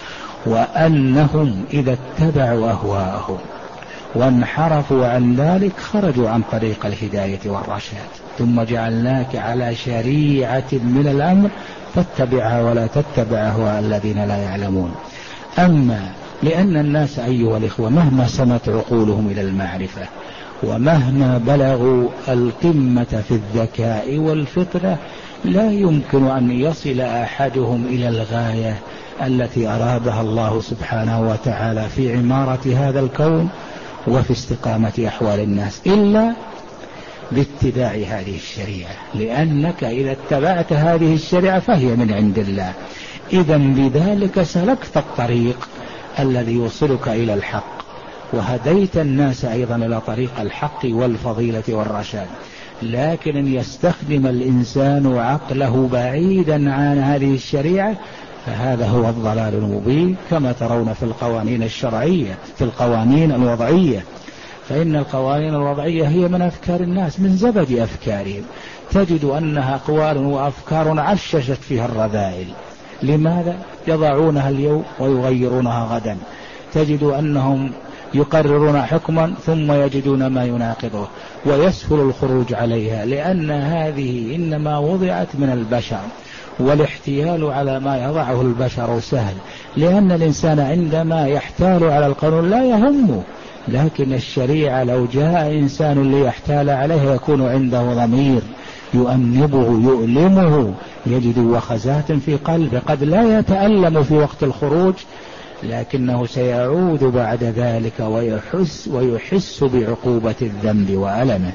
وأنهم إذا اتبعوا أهواءهم وانحرفوا عن ذلك خرجوا عن طريق الهداية والرشاد. ثم جعلناك على شريعة من الأمر فاتبعها ولا تتبع أهواء الذين لا يعلمون. أما لأن الناس أيها الإخوة مهما سمت عقولهم إلى المعرفة ومهما بلغوا القمة في الذكاء والفطرة، لا يمكن أن يصل أحدهم إلى الغاية التي أرادها الله سبحانه وتعالى في عمارة هذا الكون وفي استقامة أحوال الناس إلا باتباع هذه الشريعة، لأنك إذا اتبعت هذه الشريعة فهي من عند الله، إذا بذلك سلكت الطريق الذي يوصلك إلى الحق، وهديت الناس أيضا إلى طريق الحق والفضيلة والرشاد. لكن أن يستخدم الإنسان عقله بعيدا عن هذه الشريعة فهذا هو الضلال المبين، كما ترون في القوانين الشرعية، في القوانين الوضعية. فإن القوانين الوضعية هي من أفكار الناس، من زبد أفكارهم، تجد أنها أقوال وأفكار عششت فيها الرذائل. لماذا؟ يضعونها اليوم ويغيرونها غدا. تجد أنهم يقررون حكما ثم يجدون ما يناقضه ويسهل الخروج عليها، لأن هذه إنما وضعت من البشر، والاحتيال على ما يضعه البشر سهل، لأن الإنسان عندما يحتال على القانون لا يهمه. لكن الشريعة لو جاء إنسان ليحتال عليه يكون عنده ضمير يؤنبه يؤلمه، يجد وخزات في قلبه، قد لا يتألم في وقت الخروج لكنه سيعود بعد ذلك ويحس, ويحس بعقوبة الذنب وألمه.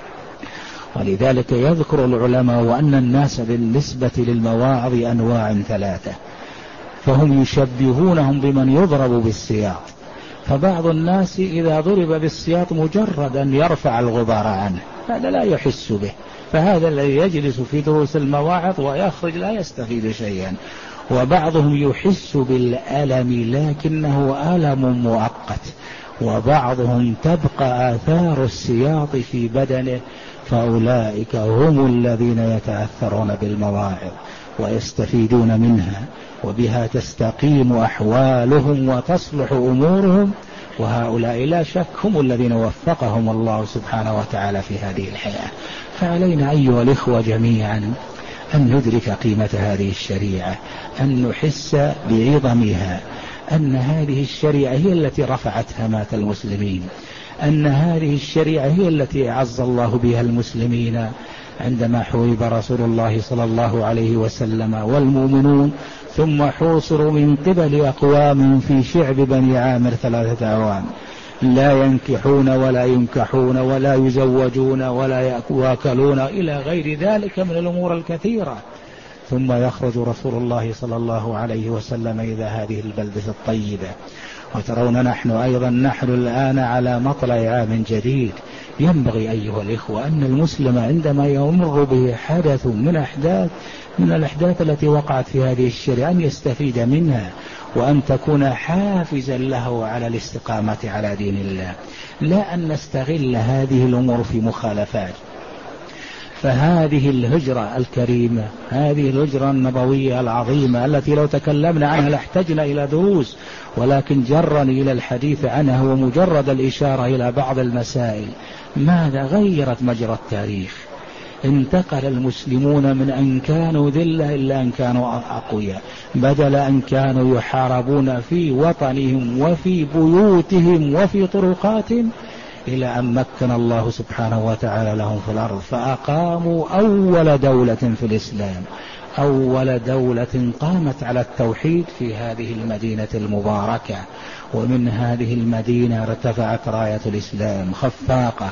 ولذلك يذكر العلماء وأن الناس بالنسبة للمواعظ أنواع ثلاثة، فهم يشبهونهم بمن يضرب بالسياط. فبعض الناس إذا ضرب بالسياط مجرد أن يرفع الغبار عنه هذا لا يحس به، فهذا الذي يجلس في دروس المواعظ ويخرج لا يستفيد شيئا. وبعضهم يحس بالألم لكنه ألم مؤقت، وبعضهم تبقى آثار السياط في بدنه، فأولئك هم الذين يتأثرون بالمواعظ ويستفيدون منها، وبها تستقيم أحوالهم وتصلح أمورهم. وهؤلاء لا شك هم الذين وفقهم الله سبحانه وتعالى في هذه الحياة. فعلينا أيها الإخوة جميعا أن ندرك قيمة هذه الشريعة، أن نحس بعظمها، أن هذه الشريعة هي التي رفعت همات المسلمين، أن هذه الشريعة هي التي أعز الله بها المسلمين عندما حويب رسول الله صلى الله عليه وسلم والمؤمنون، ثم حوصروا من قبل أقوام في شعب بني عامر ثلاثة أعوام لا ينكحون ولا ينكحون ولا يزوجون ولا يأكلون إلى غير ذلك من الأمور الكثيرة. ثم يخرج رسول الله صلى الله عليه وسلم إلى هذه البلدة الطيبة. وترون نحن أيضا نحن الآن على مطلع عام جديد. ينبغي أيها الإخوة أن المسلم عندما يمر به حدث من أحداث من الأحداث التي وقعت في هذه الشريعة أن يستفيد منها، وأن تكون حافزا له على الاستقامة على دين الله، لا أن نستغل هذه الأمور في مخالفات. فهذه الهجرة الكريمة، هذه الهجرة النبوية العظيمة التي لو تكلمنا عنها لاحتجنا إلى دروس، ولكن جرني إلى الحديث عنها ومجرد الإشارة إلى بعض المسائل. ماذا غيرت مجرى التاريخ؟ انتقل المسلمون من أن كانوا ذلة إلا أن كانوا أقوياء، بدل أن كانوا يحاربون في وطنهم وفي بيوتهم وفي طرقاتهم، إلى أن مكن الله سبحانه وتعالى لهم في الأرض، فأقاموا أول دولة في الإسلام، أول دولة قامت على التوحيد في هذه المدينة المباركة. ومن هذه المدينة ارتفعت راية الإسلام خفاقة،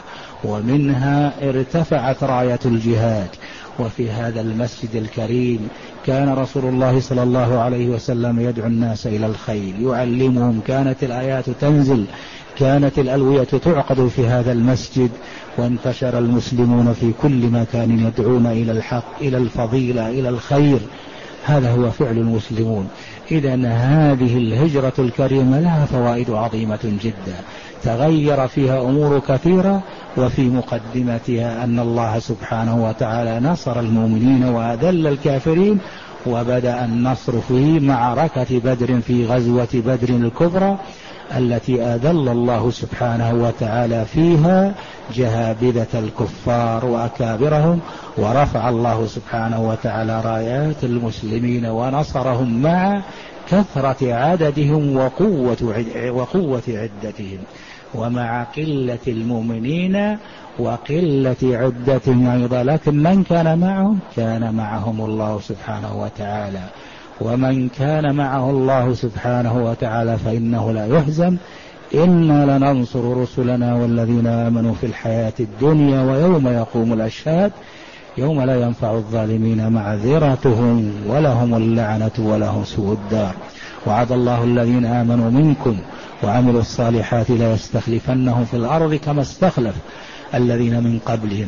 ومنها ارتفعت راية الجهاد. وفي هذا المسجد الكريم كان رسول الله صلى الله عليه وسلم يدعو الناس إلى الخير، يعلمهم، كانت الآيات تنزل، كانت الألوية تعقد في هذا المسجد، وانتشر المسلمون في كل مكان يدعون إلى الحق، إلى الفضيلة، إلى الخير. هذا هو فعل المسلمون. إذن هذه الهجرة الكريمة لها فوائد عظيمة جدا، تغير فيها أمور كثيرة، وفي مقدمتها أن الله سبحانه وتعالى نصر المؤمنين وأذل الكافرين، وبدأ النصر في معركة بدر، في غزوة بدر الكبرى التي أذل الله سبحانه وتعالى فيها جهابذة الكفار وأكابرهم، ورفع الله سبحانه وتعالى رايات المسلمين ونصرهم مع كثرة عددهم وقوة وقوة عدتهم، ومع قلة المؤمنين وقلة عدتهم أيضا. لكن من كان معهم كان معهم الله سبحانه وتعالى، ومن كان معه الله سبحانه وتعالى فإنه لا يهزم. إنا لننصر رسلنا والذين آمنوا في الحياة الدنيا ويوم يقوم الأشهاد يوم لا ينفع الظالمين معذرتهم ولهم اللعنة ولهم سوء الدار. وعد الله الذين آمنوا منكم وعملوا الصالحات ليستخلفنهم في الأرض كما استخلف الذين من قبلهم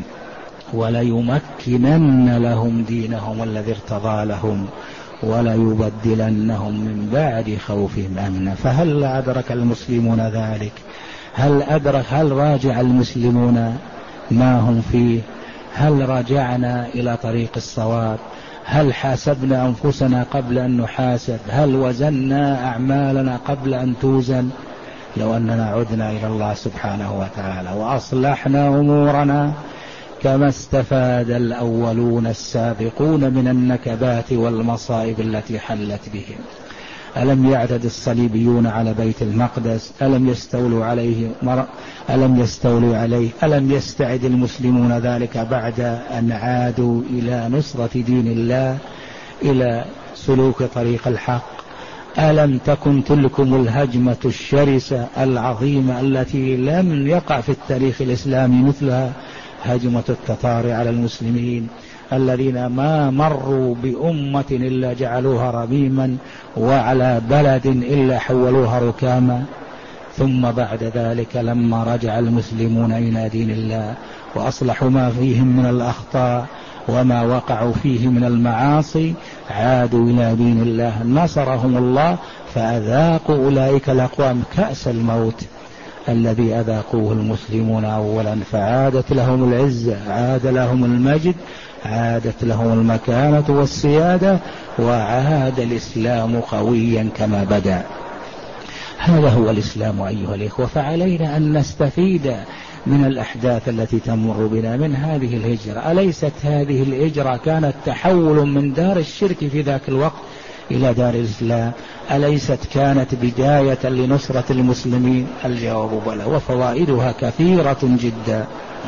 وليمكنن لهم دينهم الذي ارتضى لهم وليبدلنهم من بعد خوفهم أمنا. فهل أدرك المسلمون ذلك؟ هل أدرك هل راجع المسلمون ما هم فيه؟ هل رجعنا إلى طريق الصواب؟ هل حاسبنا أنفسنا قبل أن نحاسب؟ هل وزنا أعمالنا قبل أن توزن؟ لو أننا عدنا إلى الله سبحانه وتعالى وأصلحنا أمورنا كما استفاد الأولون السابقون من النكبات والمصائب التي حلت بهم. ألم يعتد الصليبيون على بيت المقدس؟ ألم يستولوا عليه مر... ألم يستولوا عليه؟ ألم يستعد المسلمون ذلك بعد أن عادوا إلى نصرة دين الله، إلى سلوك طريق الحق؟ ألم تكن تلكم الهجمة الشرسة العظيمة التي لم يقع في التاريخ الإسلامي مثلها، هجمة التتار على المسلمين الذين ما مروا بأمة إلا جعلوها رميما وعلى بلد إلا حولوها ركاما؟ ثم بعد ذلك لما رجع المسلمون إلى دين الله وأصلحوا ما فيهم من الأخطاء وما وقعوا فيه من المعاصي عادوا إلى دين الله، نصرهم الله فأذاقوا أولئك الأقوام كأس الموت الذي أذاقوه المسلمون أولا، فعادت لهم العزة، عاد لهم المجد، عادت لهم المكانة والسيادة، وعاد الإسلام قويا كما بدأ. هذا هو الإسلام أيها الإخوة. فعلينا أن نستفيد من الأحداث التي تمر بنا من هذه الهجرة. أليست هذه الهجرة كانت تحول من دار الشرك في ذاك الوقت إلى دار الإسلام؟ أليست كانت بداية لنصرة المسلمين؟ الجواب بلى، وفوائدها كثيرة جدا.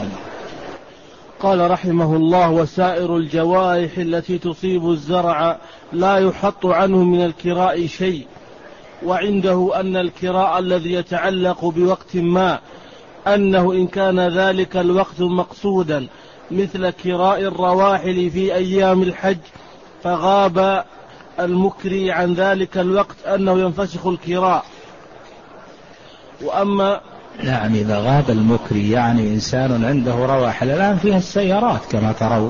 قال رحمه الله: وسائر الجوارح التي تصيب الزرع لا يحط عنه من الكراء شيء، وعنده أن الكراء الذي يتعلق بوقت ما أنه إن كان ذلك الوقت مقصودا مثل كراء الرواحل في أيام الحج فغاب المكري عن ذلك الوقت أنه ينفسخ الكراء. وأما نعم، إذا غاب المكري يعني إنسان عنده رواحل، الآن فيها السيارات كما ترون،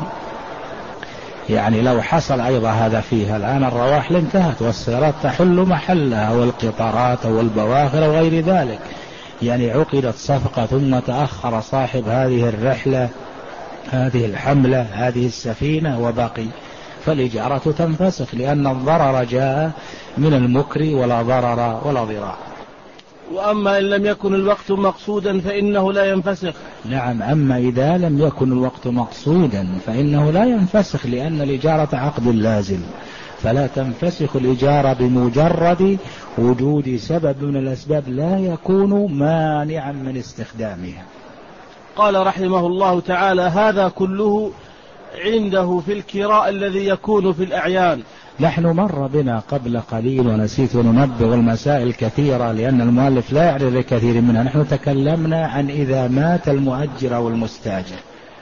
يعني لو حصل أيضا هذا فيها، الآن الرواحل انتهت والسيارات تحل محلها والقطارات والبواخر وغير ذلك، يعني عقدت صفقة ثم تأخر صاحب هذه الرحلة هذه الحملة هذه السفينة وبقي، فالإجارة تنفسخ لأن الضرر جاء من المكري ولا ضرر ولا ضرار. وأما إن لم يكن الوقت مقصودا فإنه لا ينفسخ. نعم، أما إذا لم يكن الوقت مقصودا فإنه لا ينفسخ، لأن الإجارة عقد لازم، فلا تنفسخ الإجارة بمجرد وجود سبب من الأسباب لا يكون مانعا من استخدامها. قال رحمه الله تعالى: هذا كله عنده في الكراء الذي يكون في الأعيان. نحن مر بنا قبل قليل ونسيت ننبه المسائل كثيرة لأن المؤلف لا يعرف كثير منها. نحن تكلمنا عن إذا مات المؤجر أو المستاجر،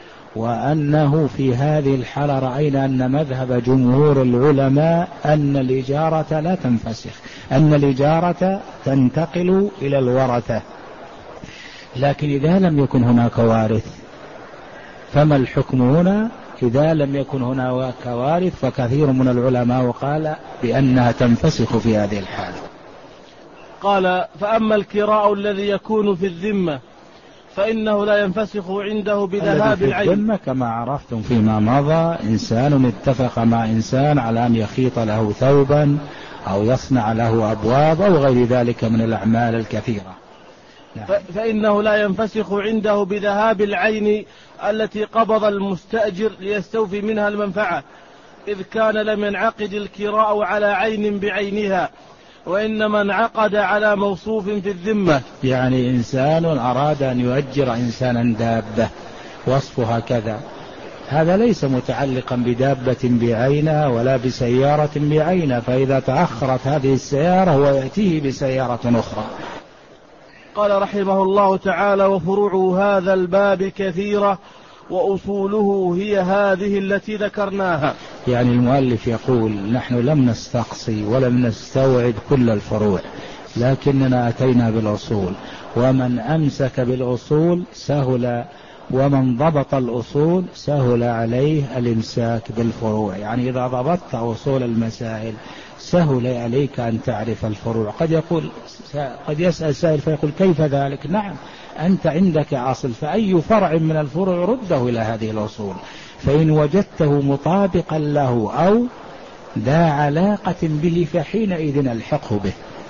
وأنه في هذه الحالة رأينا أن مذهب جمهور العلماء أن الإجارة لا تنفسخ، أن الإجارة تنتقل إلى الورثة. لكن إذا لم يكن هناك وارث فما الحكم هنا؟ إذا لم يكن هناك وارث فكثير من العلماء قال بأنها تنفسخ في هذه الحالة. قال: فأما الكراء الذي يكون في الذمة فإنه لا ينفسخ عنده بذهاب العين. الذمة كما عرفتم فيما مضى، إنسان اتفق مع إنسان على أن يخيط له ثوبا أو يصنع له أبواب أو غير ذلك من الأعمال الكثيرة. نعم. فإنه لا ينفسخ عنده بذهاب العين التي قبض المستأجر ليستوفي منها المنفعة، إذ كان لم ينعقد الكراء على عين بعينها، وإنما انعقد على موصوف في الذمة. يعني إنسان أراد أن يؤجر إنسانا دابة وصفها كذا، هذا ليس متعلقا بدابة بعينها ولا بسيارة بعينها، فإذا تأخرت هذه السيارة هو يأتيه بسيارة أخرى. قال رحمه الله تعالى: وفروع هذا الباب كثيرة وأصوله هي هذه التي ذكرناها. يعني المؤلف يقول نحن لم نستقصي ولم نستوعب كل الفروع، لكننا أتينا بالأصول، ومن أمسك بالأصول سهل، ومن ضبط الأصول سهل عليه الإمساك بالفروع. يعني إذا ضبطت أصول المسائل سهل عليك أن تعرف الفروع. قد يقول قد يسأل سائل فيقول كيف ذلك؟ نعم، أنت عندك أصل، فأي فرع من الفروع رده إلى هذه الأصول، فإن وجدته مطابقا له أو ذا علاقة به فحينئذ الحقه به.